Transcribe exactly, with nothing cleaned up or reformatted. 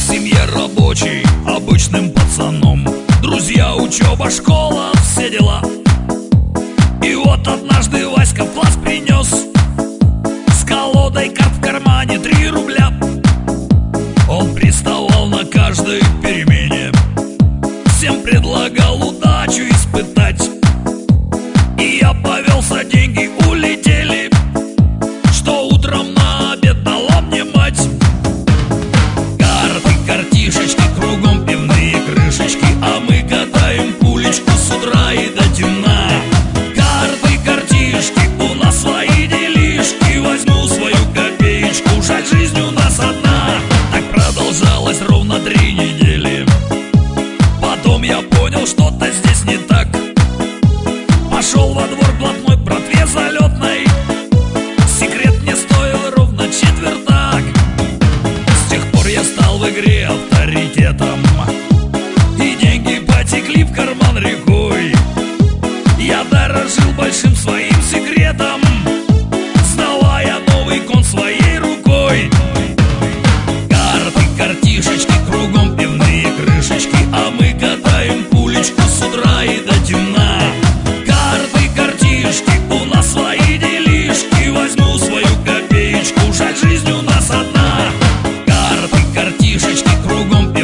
семье рабочий, обычным пацаном. Друзья, учеба, школа, все дела. И вот однажды Васька в класс принес с колодой карт в кармане три рубля. Он приставал на каждой перемене, всем предлагал удачу испытать. И я повелся, деньги улетели, что утром на обед дала мне мать. Карты, картишечки, кругом пивные крышечки, а мы катаем пулечку с утра и до темна. Карты, картишки, у нас свои делишки, возьму свою копеечку, жаль, жизнь у нас одна. Так продолжалось ровно три недели. Потом я понял, что-то здесь не так. Пошел во двор блатной братве залетной. Секрет мне стоил ровно четвертак. С тех пор я стал в игре авторитетом, и деньги потекли в карман рекой. Я дорожил большим своим секретом, знала я новый кон своей рукой. Карты, картишечки, кругом пивные крышечки, а мы катаем пулечку с утра и до темна. Карты, картишки, у нас свои делишки, возьму свою копеечку, жаль, жизнь у нас одна. Карты, картишечки, кругом